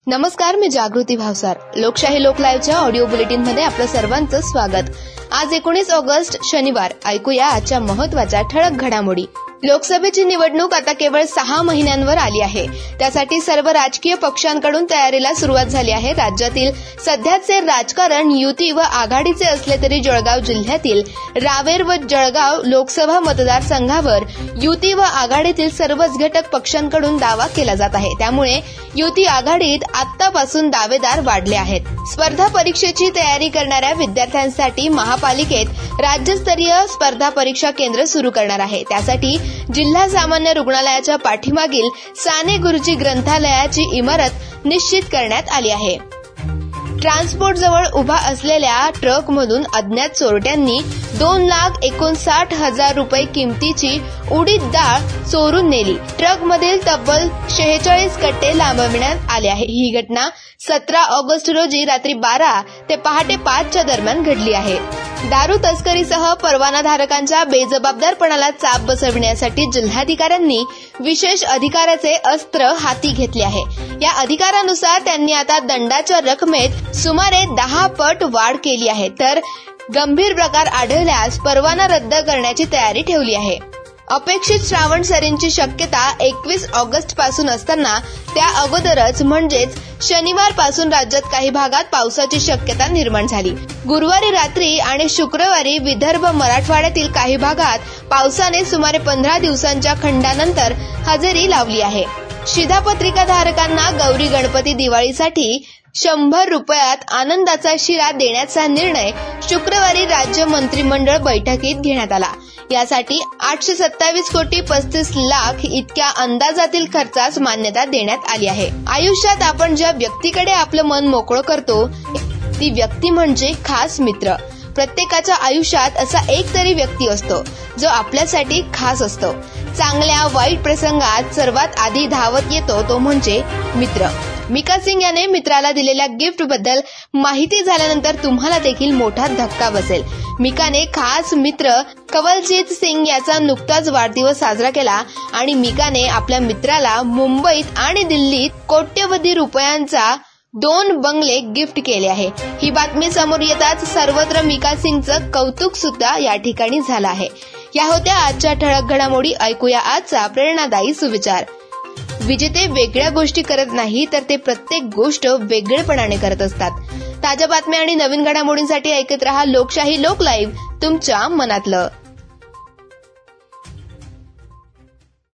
नमस्कार, मी जागृती भावसार. लोकशाही लोक लाईव्हच्या ऑडिओ बुलेटिन मध्ये आपलं सर्वांचं स्वागत. आज 19 ऑगस्ट शनिवार. ऐकूया आजच्या महत्त्वाच्या ठळक घडामोडी. लोकसभेची निवडणूक आता केवळ 6 महिन्यांवर आली आहे. त्यासाठी सर्व राजकीय पक्षांकडून तयारीला सुरुवात झाली आहे. राज्यातील सध्याचे राजकारण युती व आघाडीचे असले तरी जळगाव जिल्ह्यातील रावेर व जळगाव लोकसभा मतदारसंघावर युती व आघाडीतील सर्वच घटक पक्षांकडून दावा केला जात आहे. त्यामुळे युती आघाडीत आतापासून दावेदार वाढले आहेत. स्पर्धा परीक्षेची तयारी करणाऱ्या विद्यार्थ्यांसाठी महापालिकेत राज्यस्तरीय स्पर्धा परीक्षा केंद्र सुरू करणार आहे. त्यासाठी जिल्हा सामान्य रुग्णालयाच्या पाठीमागील साने गुरुजी ग्रंथालयाची इमारत निश्चित करण्यात आली आहे. ट्रान्सपोर्ट जवळ उभा असलेल्या ट्रकमधून अज्ञात चोरट्यांनी 2,59,000 रुपये किमतीची उडीद डाळ चोरून नेली. ट्रकमधील तब्बल 46 कट्टे लांबविण्यात आले आहे. ही घटना 17 ऑगस्ट रोजी रात्री 12 ते पहाटे 5च्या दरम्यान घडली आहे. दारू तस्करीसह परवानाधारकांच्या बेजबाबदारपणाला चाप बसविण्यासाठी जिल्हाधिकाऱ्यांनी विशेष अधिकाराचे अस्त्र हाती घेतले आहे. या अधिकारानुसार त्यांनी आता दंडाच्या रकमेत सुमारे 10 पट वाढ केली आहे, तर गंभीर प्रकार आढळल्यास परवाना रद्द करण्याची तयारी ठेवली आहे. अपेक्षित श्रावण सरींची शक्यता 21 ऑगस्ट पासून असताना त्या अगोदरच म्हणजेच शनिवारपासून राज्यात काही भागात पावसाची शक्यता निर्माण झाली. गुरुवारी रात्री आणि शुक्रवारी विदर्भ मराठवाड्यातील काही भागात पावसाने सुमारे 15 दिवसांच्या खंडानंतर हजेरी लावली आहे. शिधापत्रिका धारकांना गौरी गणपती दिवाळीसाठी 100 रुपयात आनंदाचा शिरा देण्याचा निर्णय शुक्रवारी राज्य मंत्रिमंडळ बैठकीत घेण्यात आला. यासाठी 827 कोटी 35 लाख इतक्या अंदाजातील खर्चास मान्यता देण्यात आली आहे. आयुष्यात आपण ज्या व्यक्तीकडे आपलं मन मोकळं करतो ती व्यक्ती म्हणजे खास मित्र. प्रत्येकाच्या आयुष्यात असा एक तरी व्यक्ती असतो जो आपल्यासाठी खास असतो. चांगल्या वाईट प्रसंगात सर्वात आधी धावत येतो तो म्हणजे मित्र. मिका सिंग याने मित्राला दिलेल्या गिफ्ट बद्दल माहिती झाल्यानंतर तुम्हाला देखील मोठा धक्का बसेल. मिकाने खास मित्र कवलजीत सिंग याचा नुकताच वाढदिवस साजरा केला आणि मिकाने आपल्या मित्राला मुंबईत आणि दिल्लीत कोट्यवधी रुपयांचा 2 बंगले गिफ्ट केले आहे. ही बातमी समोर येताच सर्वत्र मिका सिंगचं कौतुक सुद्धा या ठिकाणी झालं आहे. या होत्या आजच्या ठळक घडामोडी. ऐकूया आजचा प्रेरणादायी सुविचार. विजेते वेगळ्या गोष्टी करत नाही तर ते प्रत्येक गोष्ट वेगळेपणाने करत असतात. ताज्या बातम्या आणि नवीन घडामोडींसाठी ऐकत रहा लोकशाही लोक लाईव्ह, तुमच्या मनातलं.